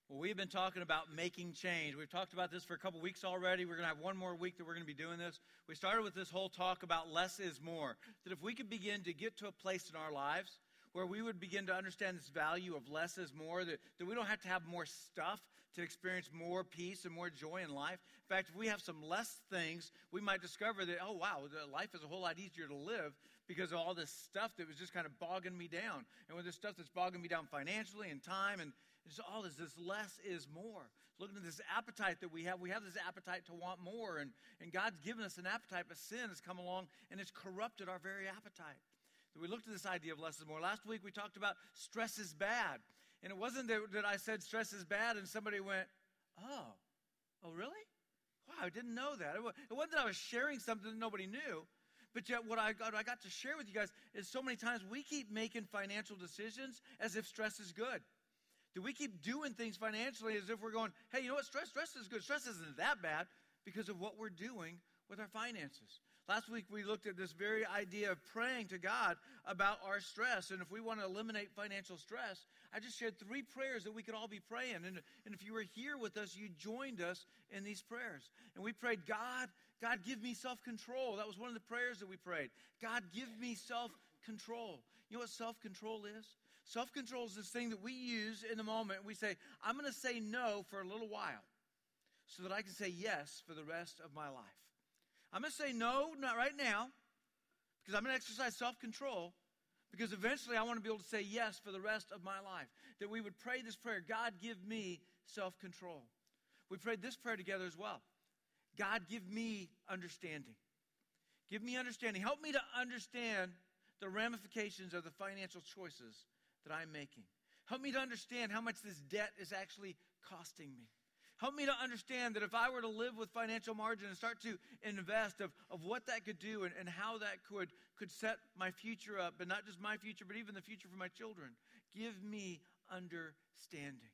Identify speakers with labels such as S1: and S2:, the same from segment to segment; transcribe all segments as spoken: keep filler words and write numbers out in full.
S1: Well, we've been talking about making change. We've talked about this for a couple weeks already. We're going to have one more week that we're going to be doing this. We started with this whole talk about less is more. That if we could begin to get to a place in our lives where we would begin to understand this value of less is more, that, that we don't have to have more stuff to experience more peace and more joy in life. In fact, if we have some less things, we might discover that, oh, wow, life is a whole lot easier to live because of all this stuff that was just kind of bogging me down. And with this stuff that's bogging me down financially and time and it's all this, this less is more. Looking at this appetite that we have, we have this appetite to want more. And, and God's given us an appetite, but sin has come along and it's corrupted our very appetite. So we looked at this idea of less is more. Last week we talked about stress is bad. And it wasn't that, that I said stress is bad and somebody went, oh, oh really? Wow, I didn't know that. It wasn't that I was sharing something that nobody knew. But yet what I got, what I got to share with you guys is so many times we keep making financial decisions as if stress is good. Do we keep doing things financially as if we're going, hey, you know what, stress, stress is good. Stress isn't that bad because of what we're doing with our finances. Last week we looked at this very idea of praying to God about our stress. And if we want to eliminate financial stress, I just shared three prayers that we could all be praying. And, and if you were here with us, you joined us in these prayers. And we prayed, God, God, give me self-control. That was one of the prayers that we prayed. God, give me self-control. You know what self-control is? Self-control is this thing that we use in the moment. We say, I'm going to say no for a little while so that I can say yes for the rest of my life. I'm going to say no, not right now, because I'm going to exercise self-control, because eventually I want to be able to say yes for the rest of my life. That we would pray this prayer, God, give me self-control. We prayed this prayer together as well. God, give me understanding. Give me understanding. Help me to understand the ramifications of the financial choices that I'm making. Help me to understand how much this debt is actually costing me. Help me to understand that if I were to live with financial margin and start to invest of, of what that could do and, and how that could, could set my future up, but not just my future, but even the future for my children. Give me understanding.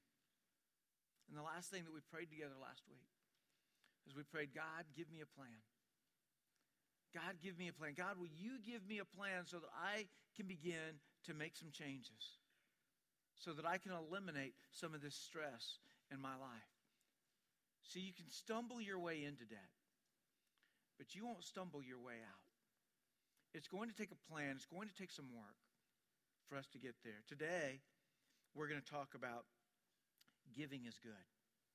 S1: And the last thing that we prayed together last week is we prayed, God, give me a plan. God, give me a plan. God, will you give me a plan so that I can begin to make some changes, so that I can eliminate some of this stress in my life? See, you can stumble your way into debt, but you won't stumble your way out. It's going to take a plan. It's going to take some work for us to get there. Today, we're going to talk about giving is good.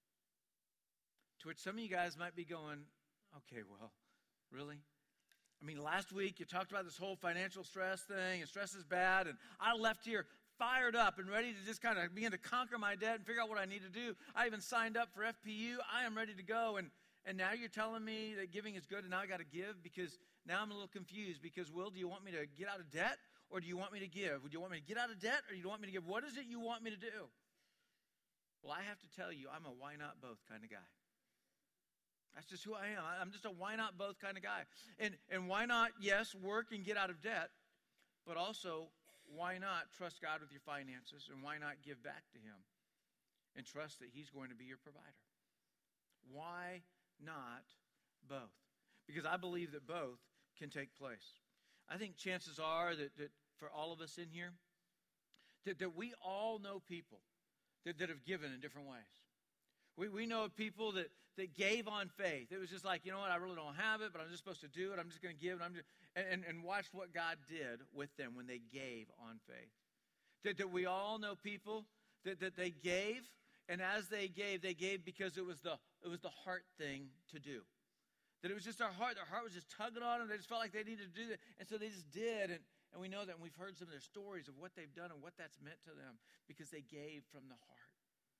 S1: To which some of you guys might be going, okay, well, really? I mean, last week you talked about this whole financial stress thing, and stress is bad, and I left here fired up and ready to just kind of begin to conquer my debt and figure out what I need to do. I even signed up for F P U. I am ready to go. And, and now you're telling me that giving is good and now I got to give, because now I'm a little confused because, Will, do you want me to get out of debt or do you want me to give? Would you want me to get out of debt or do you want me to give? What is it you want me to do? Well, I have to tell you, I'm a why not both kind of guy. That's just who I am. I'm just a why not both kind of guy. And, and why not, yes, work and get out of debt, but also why not trust God with your finances, and why not give back to Him and trust that He's going to be your provider? Why not both? Because I believe that both can take place. I think chances are that, that for all of us in here, that, that we all know people that, that have given in different ways. We we know of people that, that gave on faith. It was just like, you know what, I really don't have it, but I'm just supposed to do it. I'm just going to give, and I'm just, and, and watch what God did with them when they gave on faith. That, that we all know people that, that they gave, and as they gave, they gave because it was the it was the heart thing to do. That it was just our heart. Their heart was just tugging on them. They just felt like they needed to do that, and so they just did. And, and we know that, and we've heard some of their stories of what they've done and what that's meant to them because they gave from the heart.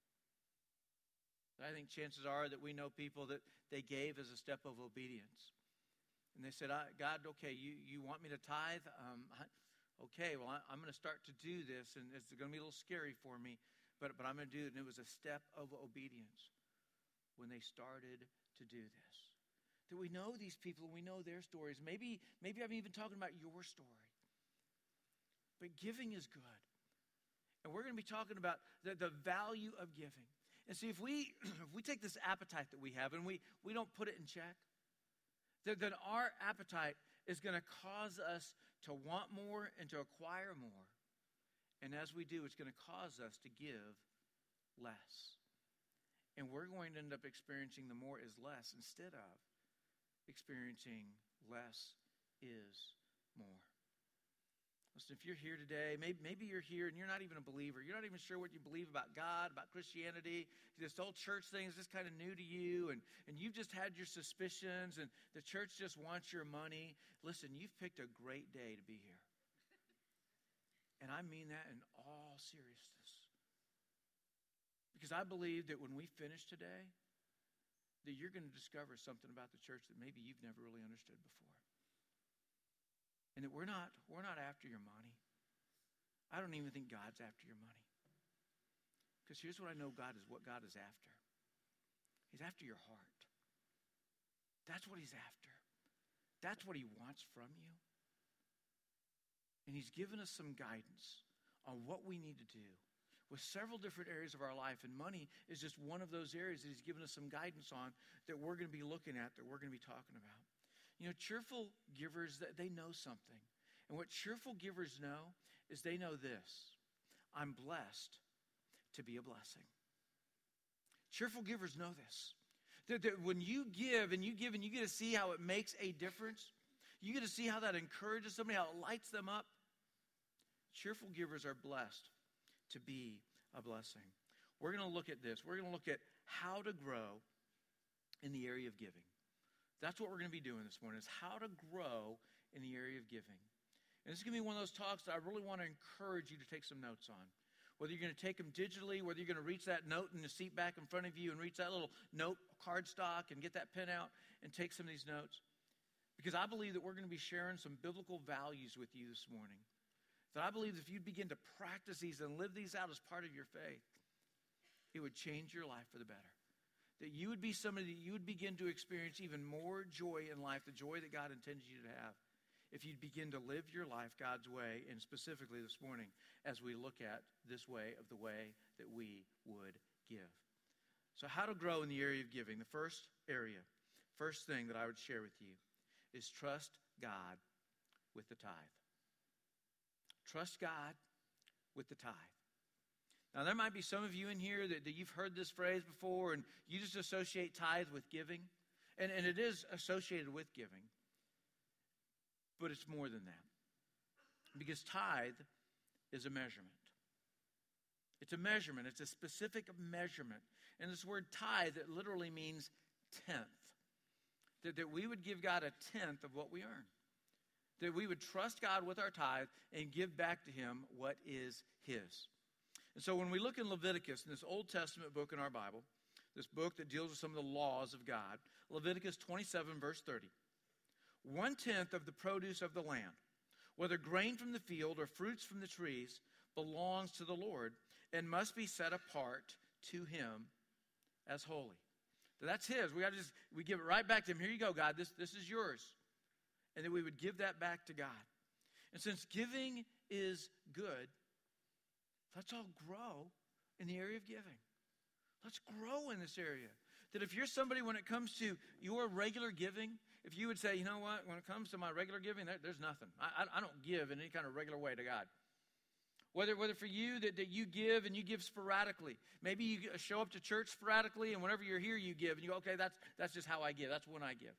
S1: I think chances are that we know people that they gave as a step of obedience. And they said, God, okay, you, you want me to tithe? Um, I, okay, well, I, I'm going to start to do this, and it's going to be a little scary for me, but, but I'm going to do it. And it was a step of obedience when they started to do this. That we know these people, and we know their stories. Maybe, maybe I'm even talking about your story. But giving is good. And we're going to be talking about the, the value of giving. And see, if we if we take this appetite that we have and we, we don't put it in check, then, then our appetite is going to cause us to want more and to acquire more. And as we do, it's going to cause us to give less. And we're going to end up experiencing the more is less instead of experiencing less is more. Listen, if you're here today, maybe, maybe you're here and you're not even a believer. You're not even sure what you believe about God, about Christianity. This whole church thing is just kind of new to you, and, and you've just had your suspicions, and the church just wants your money. Listen, you've picked a great day to be here. And I mean that in all seriousness. Because I believe that when we finish today, that you're going to discover something about the church that maybe you've never really understood before. And that we're not, we're not after your money. I don't even think God's after your money. Because here's what I know God is, what God is after. He's after your heart. That's what he's after. That's what he wants from you. And he's given us some guidance on what we need to do with several different areas of our life. And money is just one of those areas that he's given us some guidance on that we're going to be looking at, that we're going to be talking about. You know, cheerful givers, they know something. And what cheerful givers know is they know this: I'm blessed to be a blessing. Cheerful givers know this. That, that when you give and you give and you get to see how it makes a difference, you get to see how that encourages somebody, how it lights them up. Cheerful givers are blessed to be a blessing. We're going to look at this. We're going to look at how to grow in the area of giving. That's what we're going to be doing this morning, is how to grow in the area of giving. And this is going to be one of those talks that I really want to encourage you to take some notes on. Whether you're going to take them digitally, whether you're going to reach that note in the seat back in front of you and reach that little note card stock and get that pen out and take some of these notes. Because I believe that we're going to be sharing some biblical values with you this morning. That I believe if you begin to practice these and live these out as part of your faith, it would change your life for the better. That you would be somebody that you would begin to experience even more joy in life, the joy that God intends you to have, if you'd begin to live your life God's way, and specifically this morning, as we look at this way of the way that we would give. So how to grow in the area of giving. The first area, first thing that I would share with you is trust God with the tithe. Trust God with the tithe. Now, there might be some of you in here that, that you've heard this phrase before, and you just associate tithe with giving. And, and it is associated with giving. But it's more than that. Because tithe is a measurement. It's a measurement. It's a specific measurement. And this word tithe, it literally means tenth. That, that we would give God a tenth of what we earn. That we would trust God with our tithe and give back to him what is his. And so when we look in Leviticus, in this Old Testament book in our Bible, this book that deals with some of the laws of God, Leviticus twenty-seven, verse thirty. One-tenth of the produce of the land, whether grain from the field or fruits from the trees, belongs to the Lord and must be set apart to him as holy. So that's his. We got to just we give it right back to him. Here you go, God. This, this is yours. And then we would give that back to God. And since giving is good, let's all grow in the area of giving. Let's grow in this area. That if you're somebody, when it comes to your regular giving, if you would say, you know what, when it comes to my regular giving, there, there's nothing. I, I, I don't give in any kind of regular way to God. Whether, whether for you that, that you give and you give sporadically. Maybe you show up to church sporadically, and whenever you're here, you give. And you go, okay, that's, that's just how I give. That's when I give.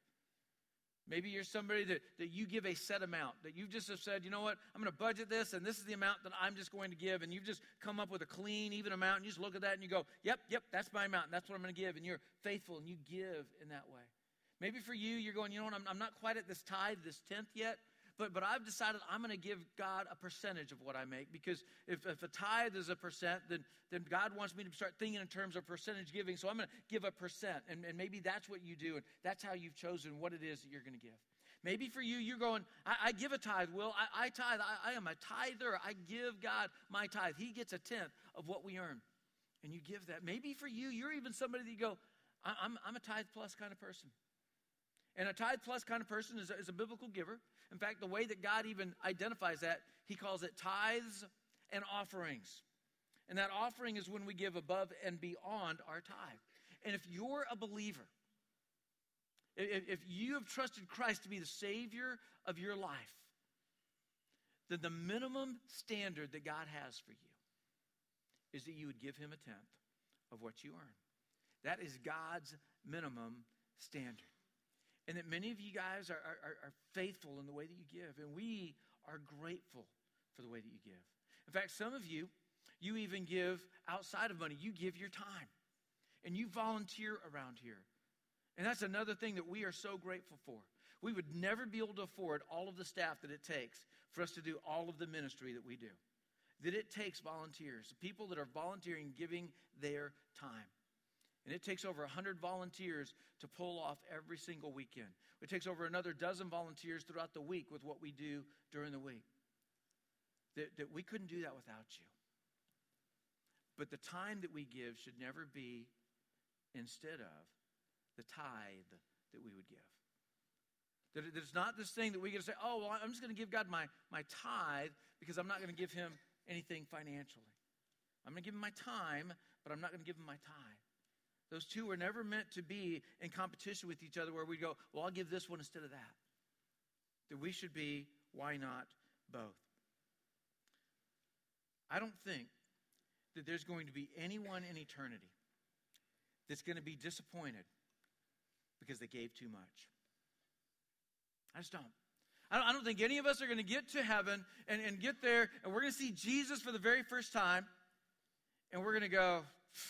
S1: Maybe you're somebody that, that you give a set amount, that you've just have said, you know what, I'm going to budget this, and this is the amount that I'm just going to give, and you've just come up with a clean, even amount, and you just look at that and you go, yep, yep, that's my amount, and that's what I'm going to give, and you're faithful, and you give in that way. Maybe for you, you're going, you know what, I'm, I'm not quite at this tithe, this tenth yet, but, but I've decided I'm going to give God a percentage of what I make, because if, if a tithe is a percent, then, then God wants me to start thinking in terms of percentage giving, so I'm going to give a percent, and, and maybe that's what you do, and that's how you've chosen what it is that you're going to give. Maybe for you, you're going, I, I give a tithe, Will. I, I tithe. I, I am a tither. I give God my tithe. He gets a tenth of what we earn, and you give that. Maybe for you, you're even somebody that you go, I, I'm, I'm a tithe plus kind of person. And a tithe plus kind of person is a, is a biblical giver. In fact, the way that God even identifies that, he calls it tithes and offerings. And that offering is when we give above and beyond our tithe. And if you're a believer, if, if you have trusted Christ to be the Savior of your life, then the minimum standard that God has for you is that you would give him a tenth of what you earn. That is God's minimum standard. And that many of you guys are, are, are faithful in the way that you give. And we are grateful for the way that you give. In fact, some of you, you even give outside of money. You give your time. And you volunteer around here. And that's another thing that we are so grateful for. We would never be able to afford all of the staff that it takes for us to do all of the ministry that we do. That it takes volunteers, people that are volunteering, giving their time. And it takes over one hundred volunteers to pull off every single weekend. It takes over another dozen volunteers throughout the week with what we do during the week. That, that we couldn't do that without you. But the time that we give should never be instead of the tithe that we would give. That it's not this thing that we get to say, oh, well, I'm just going to give God my, my tithe because I'm not going to give him anything financially. I'm going to give him my time, but I'm not going to give him my tithe. Those two were never meant to be in competition with each other where we go, well, I'll give this one instead of that. That we should be, why not both? I don't think that there's going to be anyone in eternity that's going to be disappointed because they gave too much. I just don't. I don't, I don't think any of us are going to get to heaven and, and get there, and we're going to see Jesus for the very first time, and we're going to go,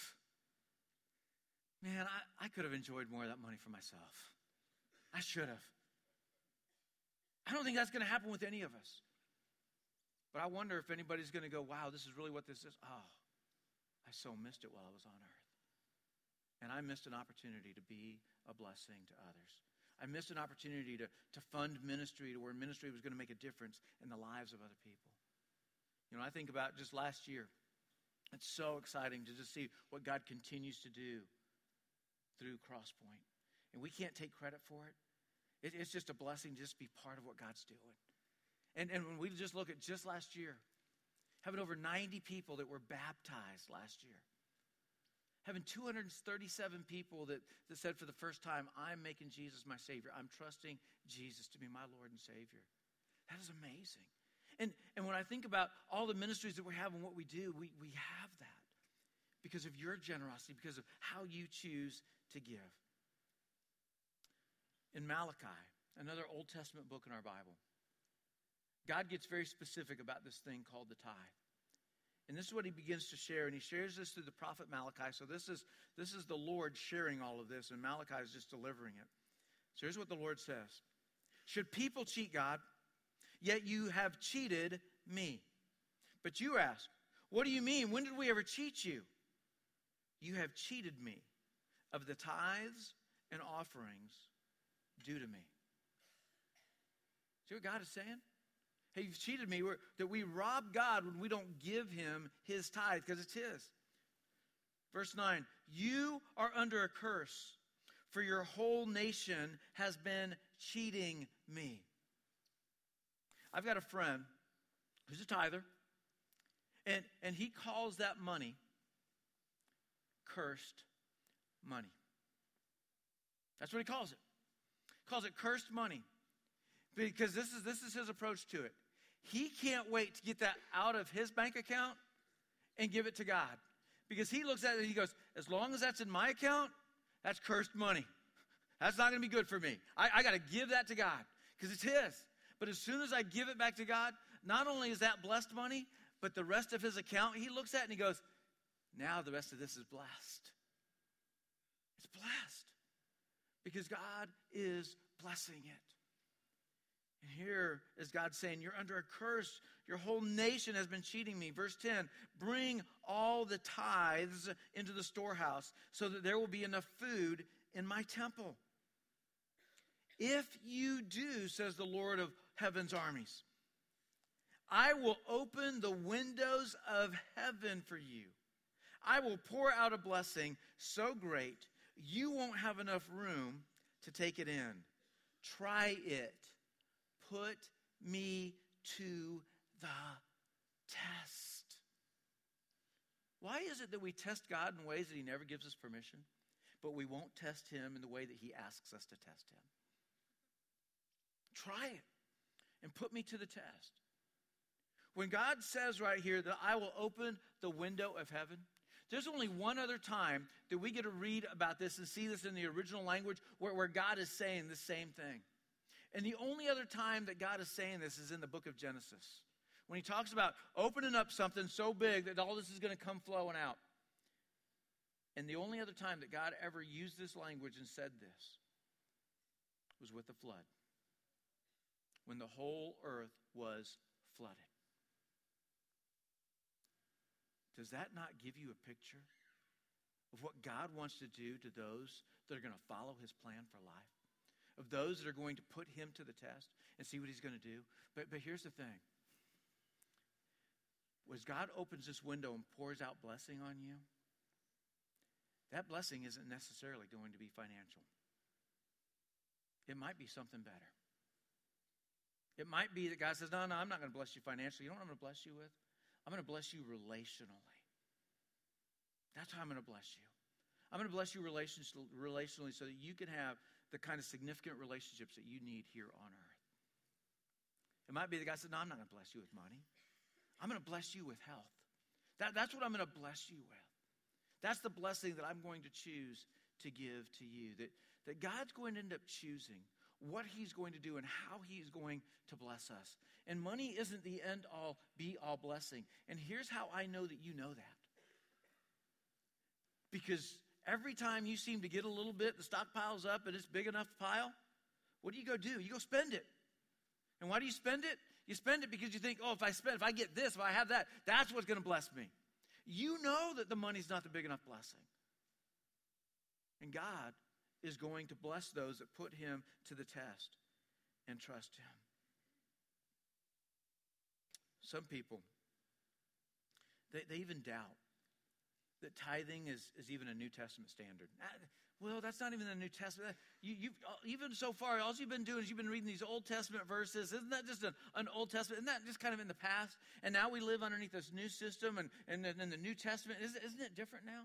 S1: man, I, I could have enjoyed more of that money for myself. I should have. I don't think that's going to happen with any of us. But I wonder if anybody's going to go, wow, this is really what this is. Oh, I so missed it while I was on earth. And I missed an opportunity to be a blessing to others. I missed an opportunity to, to fund ministry to where ministry was going to make a difference in the lives of other people. You know, I think about just last year. It's so exciting to just see what God continues to do through Crosspoint. And we can't take credit for it. it it's just a blessing to just be part of what God's doing. And, and when we just look at just last year, having over ninety people that were baptized last year, having two hundred thirty-seven people that, that said for the first time, I'm making Jesus my Savior. I'm trusting Jesus to be my Lord and Savior. That is amazing. And, and when I think about all the ministries that we have and what we do, we, we have that because of your generosity, because of how you choose to give. In Malachi, another Old Testament book in our Bible, God gets very specific about this thing called the tithe. And this is what he begins to share, and he shares this through the prophet Malachi. So this is, this is the Lord sharing all of this, and Malachi is just delivering it. So here's what the Lord says. Should people cheat God? Yet you have cheated me. But you ask, what do you mean? When did we ever cheat you? You have cheated me of the tithes and offerings due to me. See what God is saying? Hey, you've cheated me. We're, that we rob God when we don't give him his tithe because it's his. Verse nine, you are under a curse, for your whole nation has been cheating me. I've got a friend who's a tither, and, and he calls that money cursed money. That's what he calls it. He calls it cursed money. Because this is this is his approach to it. He can't wait to get that out of his bank account and give it to God. Because he looks at it and he goes, as long as that's in my account, that's cursed money. That's not going to be good for me. I, I got to give that to God because it's his. But as soon as I give it back to God, not only is that blessed money, but the rest of his account, he looks at it and he goes, now the rest of this is blessed. It's blessed. Because God is blessing it. And here is God saying, you're under a curse. Your whole nation has been cheating me. Verse ten, bring all the tithes into the storehouse so that there will be enough food in my temple. If you do, says the Lord of heaven's armies, I will open the windows of heaven for you. I will pour out a blessing so great you won't have enough room to take it in. Try it. Put me to the test. Why is it that we test God in ways that he never gives us permission, but we won't test him in the way that he asks us to test him? Try it and put me to the test. When God says right here that I will open the window of heaven, There's only one other time that we get to read about this and see this in the original language where, where God is saying the same thing. And the only other time that God is saying this is in the book of Genesis, when he talks about opening up something so big that all this is going to come flowing out. And the only other time that God ever used this language and said this was with the flood, when the whole earth was flooded. Does that not give you a picture of what God wants to do to those that are going to follow his plan for life? Of those that are going to put him to the test and see what he's going to do? But, but here's the thing. As God opens this window and pours out blessing on you, that blessing isn't necessarily going to be financial. It might be something better. It might be that God says, no, no, I'm not going to bless you financially. You know what I'm going to bless you with? I'm going to bless you relationally. That's how I'm going to bless you. I'm going to bless you relationally so that you can have the kind of significant relationships that you need here on earth. It might be that God said, no, I'm not going to bless you with money. I'm going to bless you with health. That, that's what I'm going to bless you with. That's the blessing that I'm going to choose to give to you. That, that God's going to end up choosing what he's going to do and how he's going to bless us. And money isn't the end-all, be-all blessing. And here's how I know that you know that. Because every time you seem to get a little bit, the stock piles up and it's big enough to pile, what do you go do? You go spend it. And why do you spend it? You spend it because you think, oh, if I spend, if I get this, if I have that, that's what's going to bless me. You know that the money's not the big enough blessing. And God is going to bless those that put him to the test and trust him. Some people, they, they even doubt that tithing is, is even a New Testament standard. Well, that's not even the New Testament. You, you've, even so far, all you've been doing is you've been reading these Old Testament verses. Isn't that just an, an Old Testament? Isn't that just kind of in the past? And now we live underneath this new system and, and in the New Testament. Isn't, isn't it different now?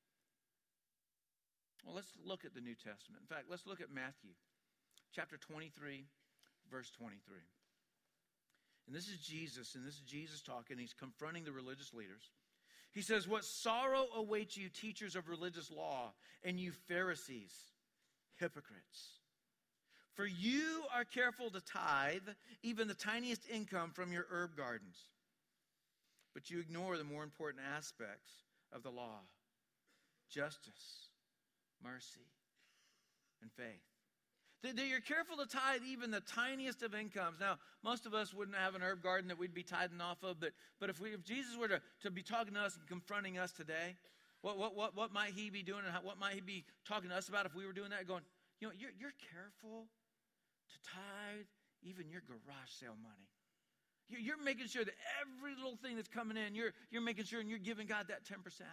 S1: Well, let's look at the New Testament. In fact, let's look at Matthew chapter twenty-three, verse twenty-three. And this is Jesus, and this is Jesus talking. He's confronting the religious leaders. He says, what sorrow awaits you, teachers of religious law, and you Pharisees, hypocrites. For you are careful to tithe even the tiniest income from your herb gardens, but you ignore the more important aspects of the law: justice, mercy, and faith. That you're careful to tithe even the tiniest of incomes. Now, most of us wouldn't have an herb garden that we'd be tithing off of, but, but if, we, if Jesus were to, to be talking to us and confronting us today, what, what, what, what might he be doing, and how, what might he be talking to us about if we were doing that? Going, you know, you're, you're careful to tithe even your garage sale money. You're, you're making sure that every little thing that's coming in, you're, you're making sure and you're giving God that ten percent.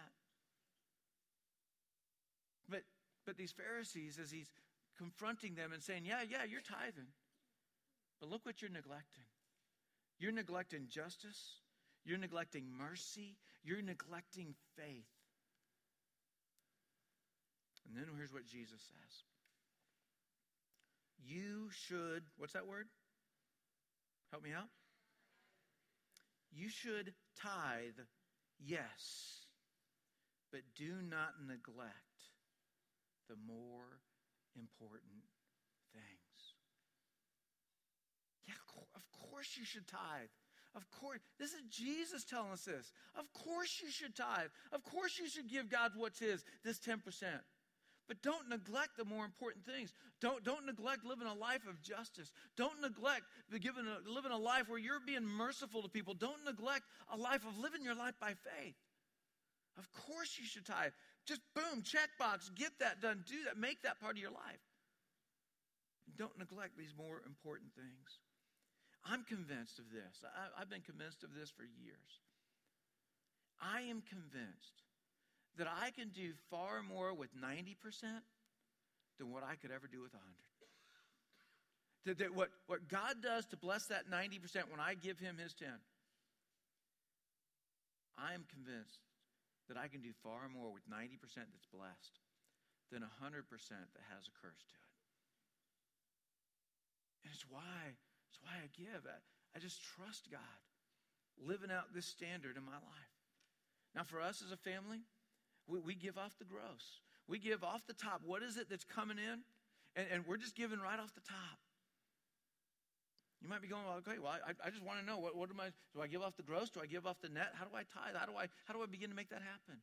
S1: But, but these Pharisees, as he's confronting them and saying, yeah, yeah, you're tithing. But look what you're neglecting. You're neglecting justice. You're neglecting mercy. You're neglecting faith. And then here's what Jesus says. You should, what's that word? Help me out. You should tithe, yes, but do not neglect the more important things. Yeah, of course you should tithe. Of course. This is Jesus telling us this. Of course you should tithe. Of course you should give God what's his, this ten percent. But don't neglect the more important things. Don't, don't neglect living a life of justice. Don't neglect giving a, living a life where you're being merciful to people. Don't neglect a life of living your life by faith. Of course you should tithe. Just boom, checkbox, get that done. Do that. Make that part of your life. Don't neglect these more important things. I'm convinced of this. I, I've been convinced of this for years. I am convinced that I can do far more with ninety percent than what I could ever do with one hundred. That, that what, what God does to bless that ninety percent when I give him his ten, I am convinced that I can do far more with ninety percent that's blessed than one hundred percent that has a curse to it. And it's why, it's why I give. I, I just trust God living out this standard in my life. Now for us as a family, We, we give off the gross. We give off the top. What is it that's coming in? And, and we're just giving right off the top. You might be going, well, okay, well, I, I just want to know, what, what am I, do I give off the gross? Do I give off the net? How do I tithe? How do I, how do I begin to make that happen?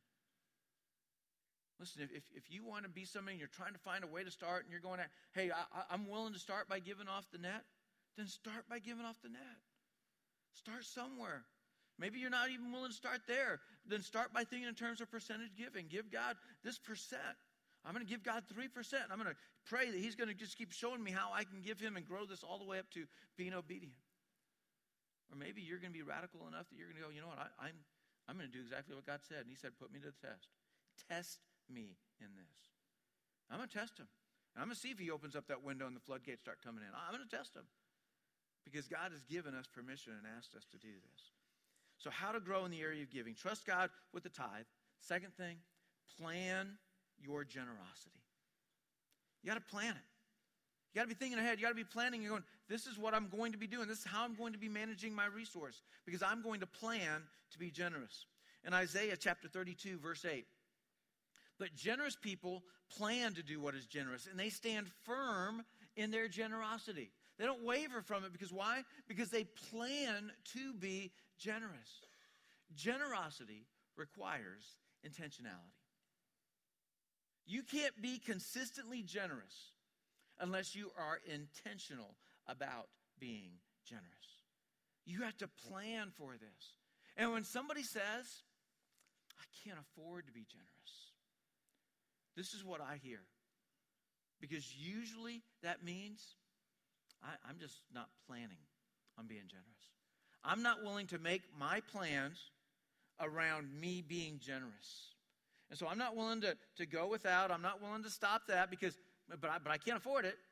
S1: Listen, if, if, if you want to be somebody and you're trying to find a way to start and you're going, hey, I, I'm willing to start by giving off the net, then start by giving off the net. Start somewhere. Maybe you're not even willing to start there. Then start by thinking in terms of percentage giving. Give God this percent. I'm going to give God three percent. I'm going to pray that he's going to just keep showing me how I can give him and grow this all the way up to being obedient. Or maybe you're going to be radical enough that you're going to go, you know what, I, I'm, I'm going to do exactly what God said. And he said, put me to the test. Test me in this. I'm going to test him. And I'm going to see if he opens up that window and the floodgates start coming in. I'm going to test him. Because God has given us permission and asked us to do this. So how to grow in the area of giving. Trust God with the tithe. Second thing, plan your generosity. You got to plan it. You got to be thinking ahead. You got to be planning. You're going, this is what I'm going to be doing. This is how I'm going to be managing my resource. Because I'm going to plan to be generous. In Isaiah chapter thirty-two, verse eight. But generous people plan to do what is generous. And they stand firm in their generosity. They don't waver from it because why? Because they plan to be generous. Generosity requires intentionality. You can't be consistently generous unless you are intentional about being generous. You have to plan for this. And when somebody says, I can't afford to be generous, this is what I hear. Because usually that means I, I'm just not planning on being generous. I'm not willing to make my plans around me being generous. And so I'm not willing to, to go without. I'm not willing to stop that because, but I, but I can't afford it.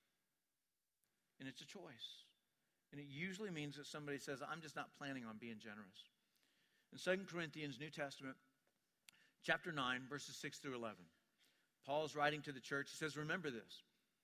S1: And it's a choice. And it usually means that somebody says, I'm just not planning on being generous. In Second Corinthians, New Testament, chapter nine, verses six through eleven, Paul is writing to the church. He says, remember this.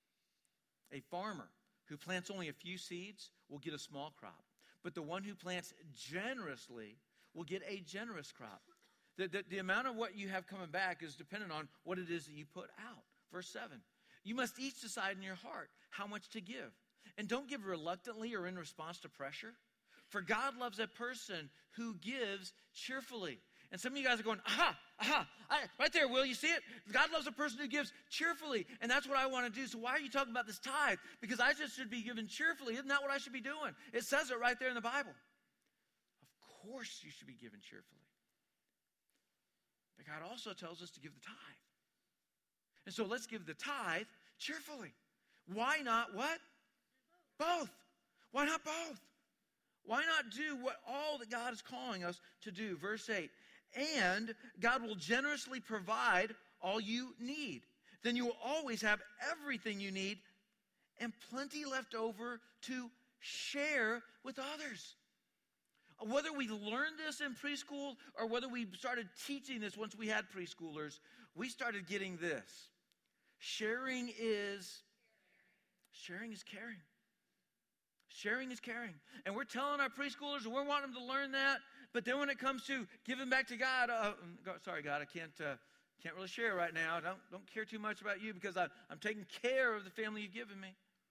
S1: A farmer who plants only a few seeds will get a small crop. But the one who plants generously will get a generous crop. The, the, the amount of what you have coming back is dependent on what it is that you put out. Verse seven. You must each decide in your heart how much to give. And don't give reluctantly or in response to pressure. For God loves a person who gives cheerfully. And some of you guys are going, aha, aha, I, right there, Will, you see it? God loves a person who gives cheerfully, and that's what I want to do. So why are you talking about this tithe? Because I just should be giving cheerfully. Isn't that what I should be doing? It says it right there in the Bible. Of course you should be giving cheerfully. But God also tells us to give the tithe. And so let's give the tithe cheerfully. Why not what? Both. Why not both? Why not do what all that God is calling us to do? Verse eight. And God will generously provide all you need. Then you will always have everything you need and plenty left over to share with others. Whether we learned this in preschool or whether we started teaching this once we had preschoolers, we started getting this. Sharing is, sharing is caring. Sharing is caring. And we're telling our preschoolers, and we're wanting them to learn that. But then when it comes to giving back to God, uh, sorry, God, I can't uh, can't really share right now. I don't, don't care too much about you because I, I'm taking care of the family you've given me.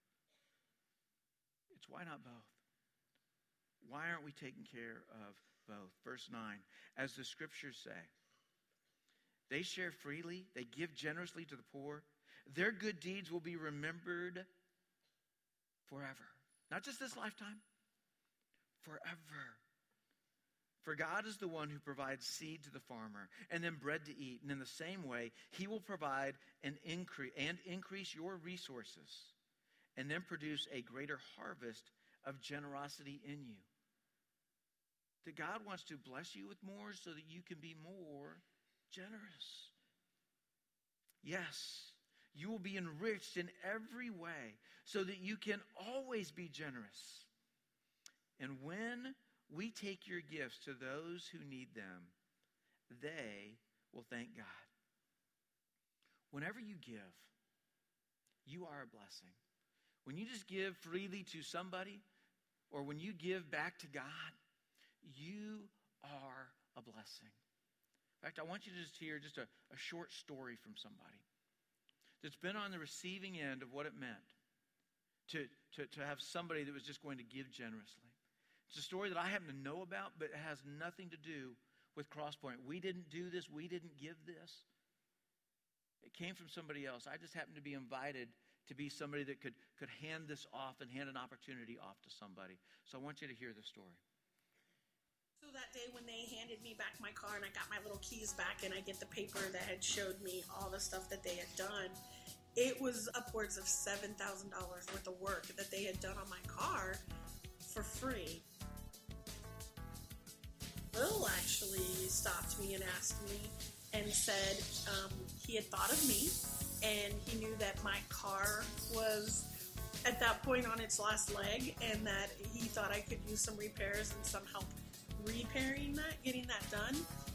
S1: It's why not both? Why aren't we taking care of both? Verse nine, as the scriptures say, they share freely, they give generously to the poor. Their good deeds will be remembered forever. Not just this lifetime, forever. For God is the one who provides seed to the farmer and then bread to eat. And in the same way, he will provide an increase and increase your resources and then produce a greater harvest of generosity in you. That God wants to bless you with more so that you can be more generous. Yes. You will be enriched in every way so that you can always be generous. And when we take your gifts to those who need them, they will thank God. Whenever you give, you are a blessing. When you just give freely to somebody, or when you give back to God, you are a blessing. In fact, I want you to just hear just a, a short story from somebody that's been on the receiving end of what it meant to, to, to have somebody that was just going to give generously. It's a story that I happen to know about, but it has nothing to do with Crosspoint. We didn't do this. We didn't give this. It came from somebody else. I just happened to be invited to be somebody that could, could hand this off and hand an opportunity off to somebody. So I want you to hear the story.
S2: So that day when they handed me back my car and I got my little keys back and I get the paper that had showed me all the stuff that they had done, it was upwards of seven thousand dollars worth of work that they had done on my car for free. Will actually stopped me and asked me and said um, he had thought of me and he knew that my car was at that point on its last leg and that he thought I could use some repairs and some help repairing that, getting that done.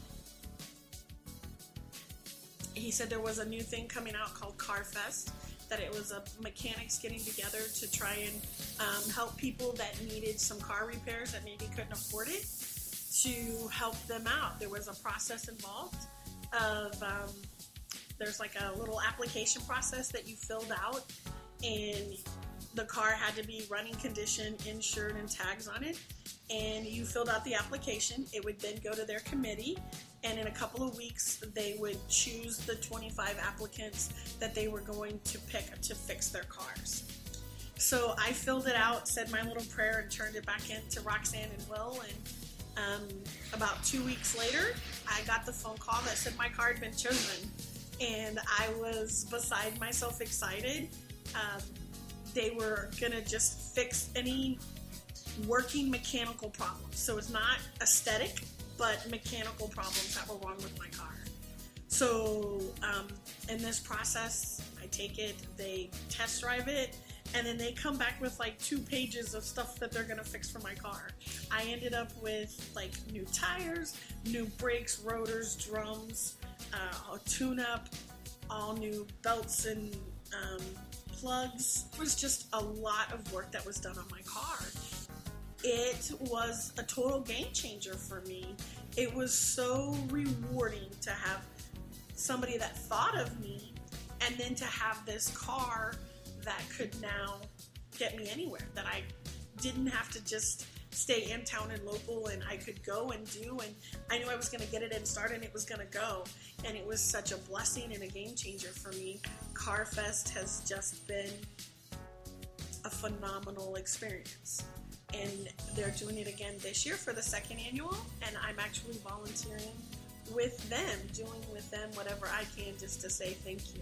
S2: He said there was a new thing coming out called CarFest, that it was a mechanics getting together to try and um, help people that needed some car repairs that maybe couldn't afford it, to help them out. There was a process involved of, um, there's like a little application process that you filled out, and the car had to be running condition, insured, and tags on it. And you filled out the application. It would then go to their committee, and in a couple of weeks, they would choose the twenty-five applicants that they were going to pick to fix their cars. So I filled it out, said my little prayer, and turned it back in to Roxanne and Will. And um, about two weeks later, I got the phone call that said my car had been chosen. And I was beside myself excited. Um, they were going to just fix any working mechanical problems. So it's not aesthetic, but mechanical problems that were wrong with my car. So um, in this process, I take it, they test drive it, and then they come back with like two pages of stuff that they're going to fix for my car. I ended up with like new tires, new brakes, rotors, drums, uh, a tune-up, all new belts and um, plugs. It was just a lot of work that was done on my car. It was a total game changer for me. It was so rewarding to have somebody that thought of me, and then to have this car that could now get me anywhere, that I didn't have to just stay in town and local, and I could go and do, and I knew I was going to get it and start, and it was going to go. And it was such a blessing and a game changer for me. CarFest has just been a phenomenal experience. And they're doing it again this year for the second annual, and I'm actually volunteering with them, doing with them whatever I can just to say thank you.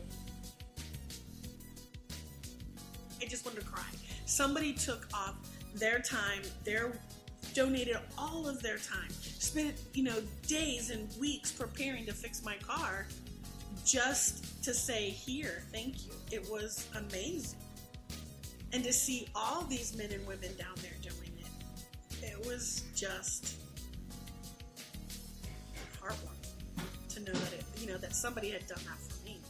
S2: I just wanted to cry. Somebody took off their time, their donated all of their time, spent, you know, days and weeks preparing to fix my car just to say, here, thank you. It was amazing. And to see all these men and women down there doing it, it was just heartwarming to know that it, you know, that somebody had done that for me.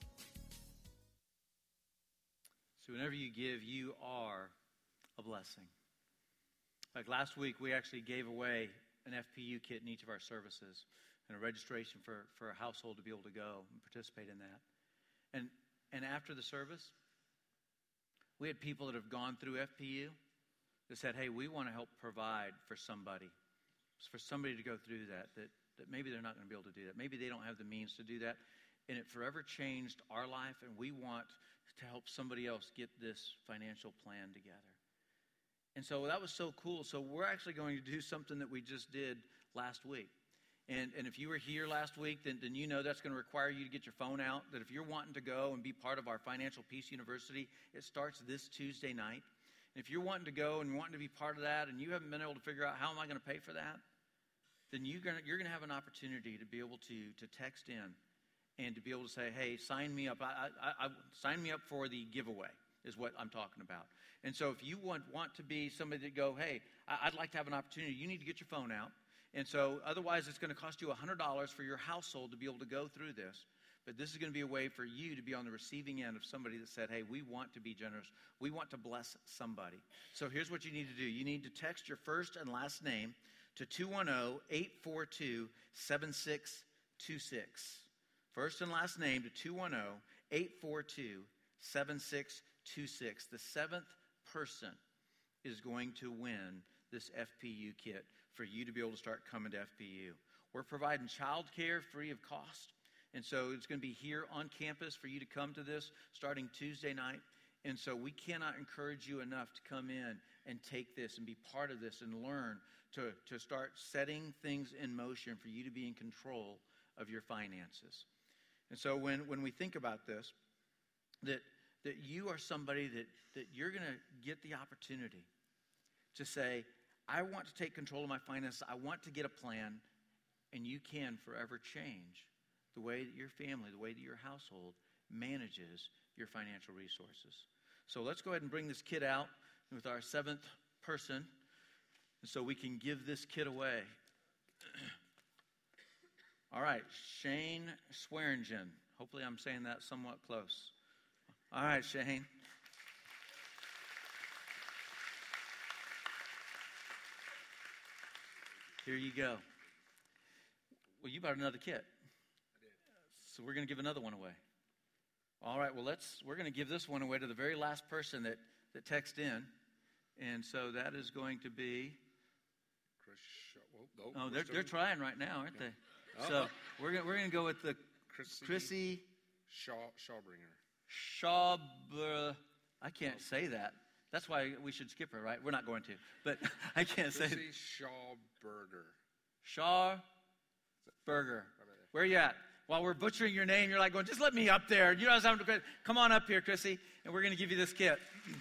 S1: So whenever you give, you are a blessing. Like last week, we actually gave away an F P U kit in each of our services and a registration for, for a household to be able to go and participate in that. And and after the service, we had people that have gone through F P U that said, hey, we want to help provide for somebody, for somebody to go through that, that, that maybe they're not going to be able to do that. Maybe they don't have the means to do that. And it forever changed our life, and we want to help somebody else get this financial plan together. And so that was so cool. So we're actually going to do something that we just did last week. And, and if you were here last week, then, then you know that's going to require you to get your phone out, that if you're wanting to go and be part of our Financial Peace University, it starts this Tuesday night. And if you're wanting to go and wanting to be part of that and you haven't been able to figure out how am I going to pay for that, then you're going to, you're going to have an opportunity to be able to, to text in and to be able to say, hey, sign me up. I, I, I, sign me up for the giveaway is what I'm talking about. And so if you want, want to be somebody that go, hey, I, I'd like to have an opportunity, you need to get your phone out. And so otherwise it's going to cost you one hundred dollars for your household to be able to go through this. But this is going to be a way for you to be on the receiving end of somebody that said, hey, we want to be generous. We want to bless somebody. So here's what you need to do. You need to text your first and last name to two one zero, eight four two, seven six two six. First and last name to two one zero, eight four two, seven six two six. The seventh person is going to win this F P U kit for you to be able to start coming to F P U. We're providing childcare free of cost. And so it's going to be here on campus for you to come to this starting Tuesday night. And so we cannot encourage you enough to come in and take this and be part of this and learn to, to start setting things in motion for you to be in control of your finances. And so when, when we think about this, that, that you are somebody that, that you're going to get the opportunity to say, I want to take control of my finances. I want to get a plan, and you can forever change the way that your family, the way that your household manages your financial resources. So let's go ahead and bring this kit out with our seventh person so we can give this kit away. All right, Shane Swearingen. Hopefully I'm saying that somewhat close. All right, Shane. Here you go. Well, you bought another kit. I did. So we're going to give another one away. All right, well, let's, we're going to give this one away to the very last person that, that texted in. And so that is going to be...
S3: Chris, well, no,
S1: oh, they're, they're trying right now, aren't yeah. they?
S3: Oh.
S1: So we're going we're going to go with the
S3: Chrissy,
S1: Chrissy
S3: Shaw, Shawbringer.
S1: Shaw, I can't say that. That's why we should skip her, right? We're not going to, but I can't say it.
S3: Chrissy Shawberger.
S1: Shawberger. Where are you at? While we're butchering your name, you're like going, just let me up there. You know what I'm saying? Come on up here, Chrissy, and we're going to give you this kit.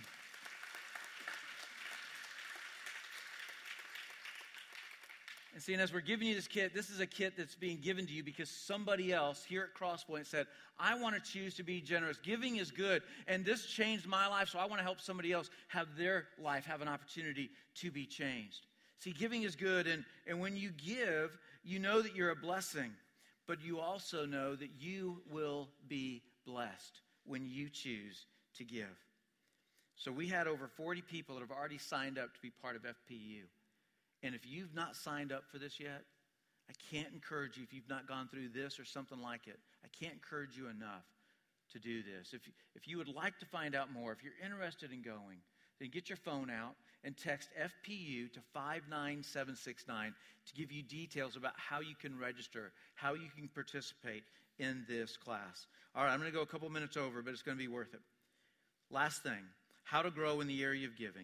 S1: And seeing as we're giving you this kit, this is a kit that's being given to you because somebody else here at Crosspoint said, I want to choose to be generous. Giving is good, and this changed my life, so I want to help somebody else have their life have an opportunity to be changed. See, giving is good, and, and when you give, you know that you're a blessing, but you also know that you will be blessed when you choose to give. So we had over forty people that have already signed up to be part of F P U. And if you've not signed up for this yet, I can't encourage you, if you've not gone through this or something like it, I can't encourage you enough to do this. If, if you would like to find out more, if you're interested in going, then get your phone out and text F P U to five nine seven six nine to give you details about how you can register, how you can participate in this class. All right, I'm going to go a couple minutes over, but it's going to be worth it. Last thing, how to grow in the area of giving.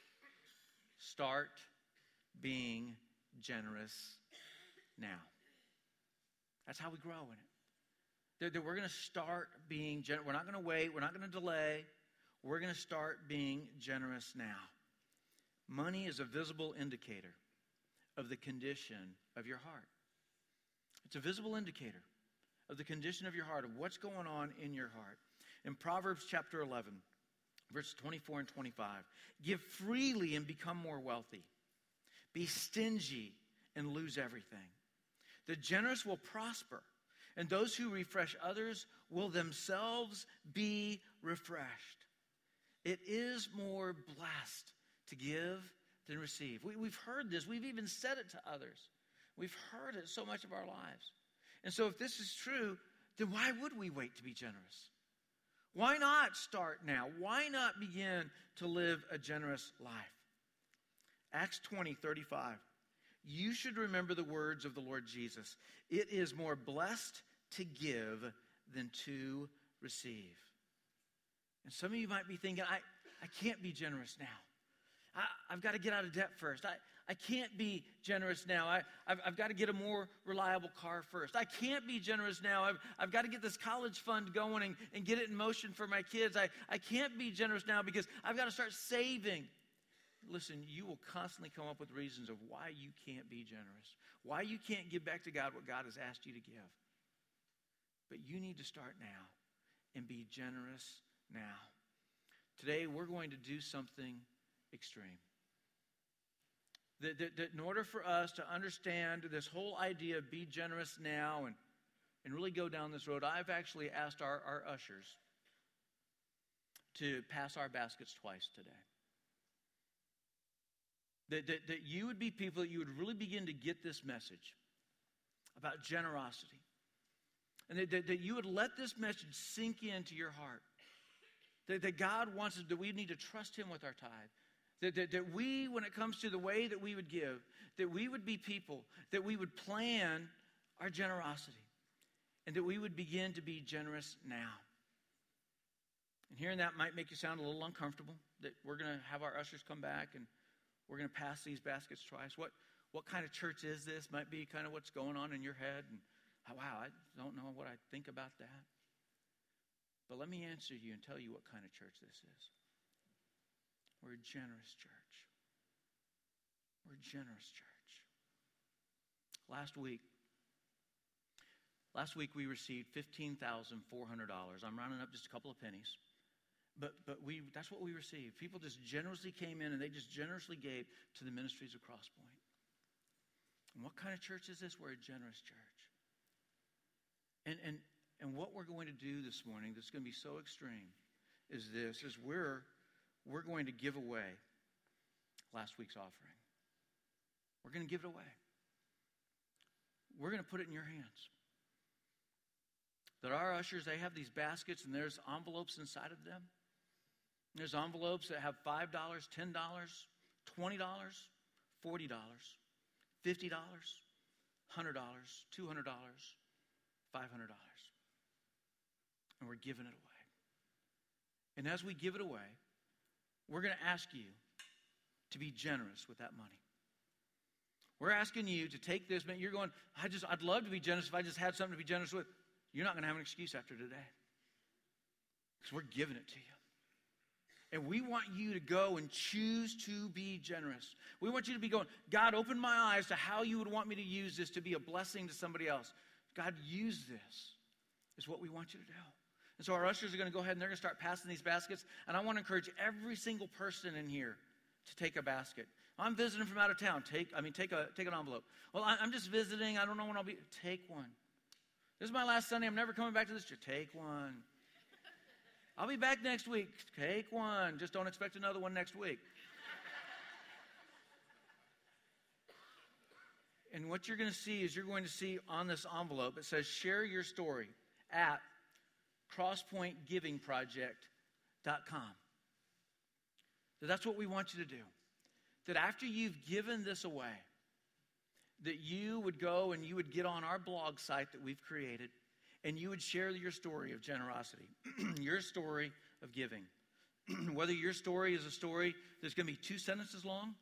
S1: Start being generous now. That's how we grow in it. That, that we're going to start being generous. We're not going to wait. We're not going to delay. We're going to start being generous now. Money is a visible indicator of the condition of your heart. It's a visible indicator of the condition of your heart, of what's going on in your heart. In Proverbs chapter eleven, verses twenty-four and twenty-five, give freely and become more wealthy. Be stingy and lose everything. The generous will prosper, and those who refresh others will themselves be refreshed. It is more blessed to give than receive. We, we've heard this. We've even said it to others. We've heard it so much of our lives. And so if this is true, then why would we wait to be generous? Why not start now? Why not begin to live a generous life? Acts twenty, thirty-five. You should remember the words of the Lord Jesus. It is more blessed to give than to receive. And some of you might be thinking, I, I can't be generous now. I, I've got to get out of debt first. I, I can't be generous now. I, I've, I've got to get a more reliable car first. I can't be generous now. I've, I've got to get this college fund going and, and get it in motion for my kids. I, I can't be generous now because I've got to start saving. Listen, you will constantly come up with reasons of why you can't be generous, why you can't give back to God what God has asked you to give. But you need to start now and be generous now. Today, we're going to do something extreme. That, that, that in order for us to understand this whole idea of be generous now and, and really go down this road, I've actually asked our, our ushers to pass our baskets twice today. That, that, that you would be people that you would really begin to get this message about generosity. And that, that, that you would let this message sink into your heart. That, that God wants us, that we need to trust him with our tithe. That, that, that we, when it comes to the way that we would give, that we would be people, that we would plan our generosity. And that we would begin to be generous now. And hearing that might make you sound a little uncomfortable, that we're going to have our ushers come back and we're going to pass these baskets twice. What, what kind of church is this? Might be kind of what's going on in your head. And oh, wow, I don't know what I think about that. But let me answer you and tell you what kind of church this is. We're a generous church. We're a generous church. Last week, last week we received fifteen thousand four hundred dollars. I'm rounding up just a couple of pennies. But but we that's what we received. People just generously came in and they just generously gave to the ministries of Crosspoint. And what kind of church is this? We're a generous church. And and and what we're going to do this morning that's going to be so extreme is this, is we're we're going to give away last week's offering. We're going to give it away. We're going to put it in your hands. That our ushers, they have these baskets and there's envelopes inside of them. There's envelopes that have five dollars, ten dollars, twenty dollars, forty dollars, fifty dollars, one hundred dollars, two hundred dollars, five hundred dollars. And we're giving it away. And as we give it away, we're going to ask you to be generous with that money. We're asking you to take this, man. You're going, I just, I'd love to be generous if I just had something to be generous with. You're not going to have an excuse after today. Because we're giving it to you. And we want you to go and choose to be generous. We want you to be going, God, open my eyes to how you would want me to use this to be a blessing to somebody else. God, use this is what we want you to do. And so our ushers are going to go ahead and they're going to start passing these baskets. And I want to encourage every single person in here to take a basket. I'm visiting from out of town. Take, I mean, take a take an envelope. Well, I, I'm just visiting. I don't know when I'll be. Take one. This is my last Sunday. I'm never coming back to this church. Take one. I'll be back next week. Take one. Just don't expect another one next week. And what you're going to see is you're going to see on this envelope, it says, share your story at crosspoint giving project dot com. So that's what we want you to do. That after you've given this away, that you would go and you would get on our blog site that we've created and you would share your story of generosity, your story of giving. Whether your story is a story that's going to be two sentences long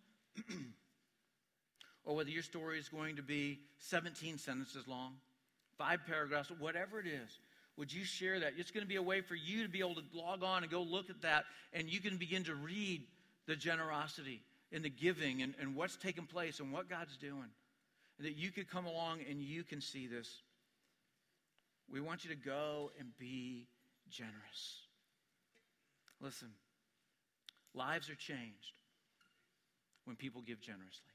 S1: or whether your story is going to be seventeen sentences long, five paragraphs, whatever it is, would you share that? It's going to be a way for you to be able to log on and go look at that, and you can begin to read the generosity and the giving and, and what's taking place and what God's doing. And that you could come along and you can see this. We want you to go and be generous. Listen, lives are changed when people give generously.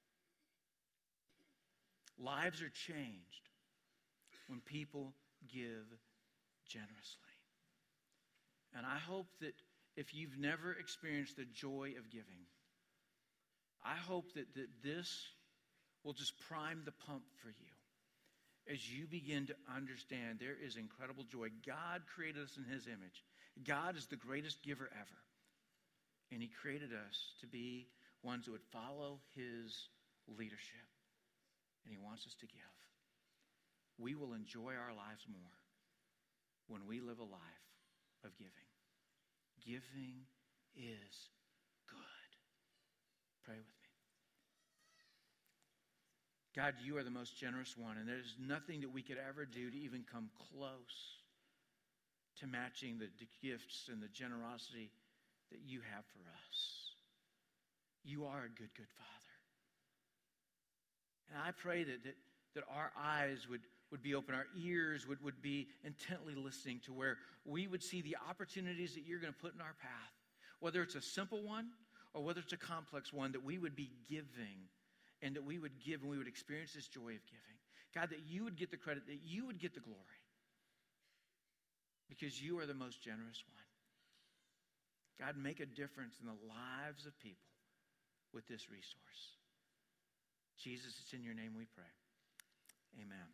S1: Lives are changed when people give generously. And I hope that if you've never experienced the joy of giving, I hope that, that this will just prime the pump for you as you begin to understand there is incredible joy. God created us in his image. God is the greatest giver ever. And he created us to be ones that would follow his leadership. And he wants us to give. We will enjoy our lives more when we live a life of giving. Giving is good. Pray with me. God, you are the most generous one, and there's nothing that we could ever do to even come close to matching the, the gifts and the generosity that you have for us. You are a good, good Father. And I pray that, that, that our eyes would, would be open, our ears would, would be intently listening to where we would see the opportunities that you're going to put in our path, whether it's a simple one or whether it's a complex one, that we would be giving and that we would give and we would experience this joy of giving. God, that you would get the credit, that you would get the glory because you are the most generous one. God, make a difference in the lives of people with this resource. Jesus, it's in your name we pray. Amen.